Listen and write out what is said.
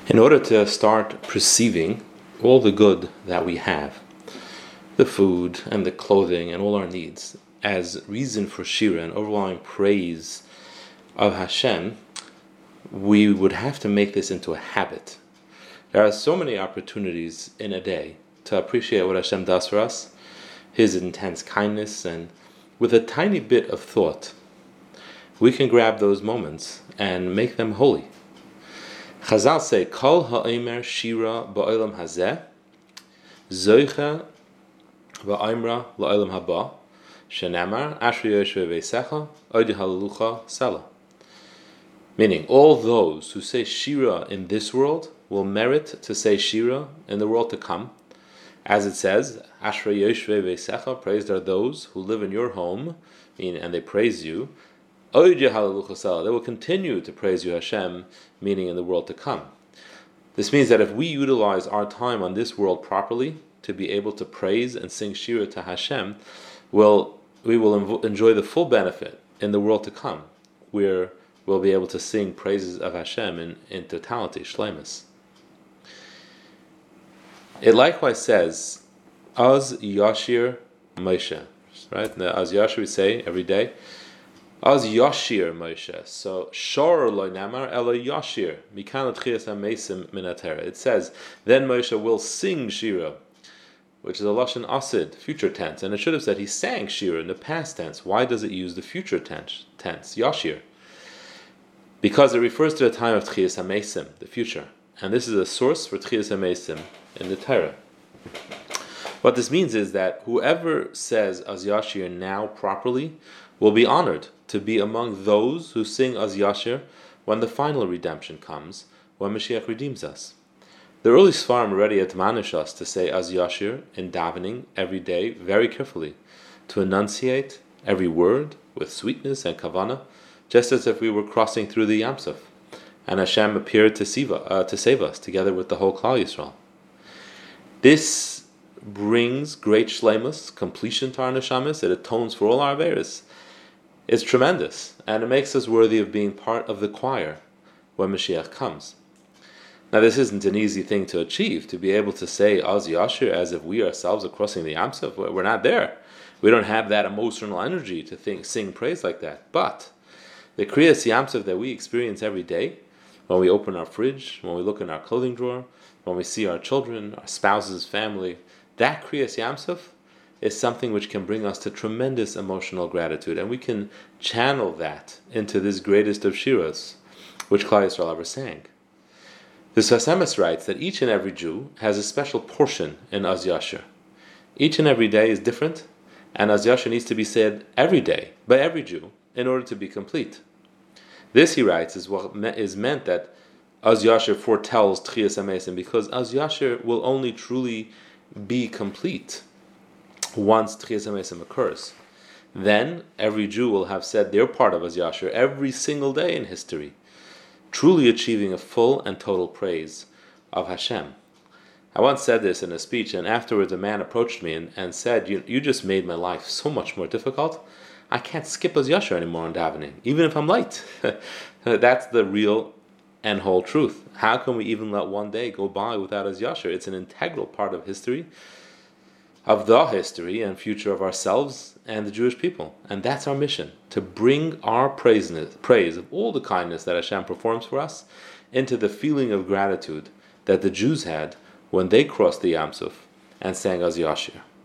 In order to start perceiving all the good that we have, the food and the clothing and all our needs, as reason for shira and overwhelming praise of Hashem, we would have to make this into a habit. There are so many opportunities in a day to appreciate what Hashem does for us, His intense kindness, and with a tiny bit of thought, we can grab those moments and make them holy. Chazal say, Kol ha'omer shira ba'olam hazeh, zoicha va'imra la'olam haba, shenamar ashri yoshve veisecha, oidi halalucha sela. Meaning, all those who say shira in this world will merit to say shira in the world to come. As it says, Ashra Yoshve Veisecha, praised are those who live in your home, and they praise you. They will continue to praise you, Hashem, meaning in the world to come. This means that if we utilize our time on this world properly to be able to praise and sing shira to Hashem, we will enjoy the full benefit in the world to come, where we'll be able to sing praises of Hashem in totality, shleimus. It likewise says, Az Yashir Moshe, right? Az Yashir we say every day, Az Yashir Moshe. So Shor lo namar elo Yashir mikan l'tchias hamesim min hatera. It says, then Moshe will sing shira, which is a lashon asid, future tense, and it should have said he sang shira in the past tense. Why does it use the future tense, Yashir? Because it refers to the time of tchias hamesim, the future, and this is a source for tchias hamesim in the Torah. What this means is that whoever says Az Yashir now properly will be honored to be among those who sing Az Yashir when the final redemption comes, when Mashiach redeems us. The early Sfarim already admonish us to say Az Yashir in davening every day very carefully, to enunciate every word with sweetness and kavanah, just as if we were crossing through the Yam Suf, and Hashem appeared to save us together with the whole Klal Yisrael. This brings great shleimus, completion to our neshamas. It atones for all our averos. It's tremendous, and it makes us worthy of being part of the choir when Mashiach comes. Now, this isn't an easy thing to achieve, to be able to say Az Yashir as if we ourselves are crossing the Yam Suf. We're not there. We don't have that emotional energy to sing praise like that. But the Kriyas Yam Suf that we experience every day, when we open our fridge, when we look in our clothing drawer, when we see our children, our spouses, family, that Kriyas Yam Suf is something which can bring us to tremendous emotional gratitude, and we can channel that into this greatest of shiras, which Klal Yisrael ever sang. The Sfas Emes writes that each and every Jew has a special portion in Az Yashir. Each and every day is different, and Az Yashir needs to be said every day by every Jew in order to be complete. This, he writes, is what is meant that Az Yashir foretells Tchias HaMesim, because Az Yashir will only truly be complete once Tchias HaMesim occurs. Then every Jew will have said their part of Az Yashir every single day in history, truly achieving a full and total praise of Hashem. I once said this in a speech, and afterwards a man approached me and said, you just made my life so much more difficult. I can't skip Az Yashir anymore on davening, even if I'm late. That's the real and whole truth. How can we even let one day go by without Az Yashir? It's an integral part of history, of the history and future of ourselves and the Jewish people. And that's our mission, to bring our praise of all the kindness that Hashem performs for us into the feeling of gratitude that the Jews had when they crossed the Yam Suf and sang Az Yashir.